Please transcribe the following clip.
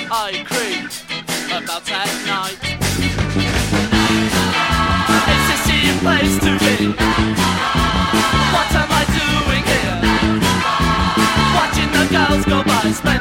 I creep about at night. It's a scene place to be. What am I doing here? Watching the girls go by,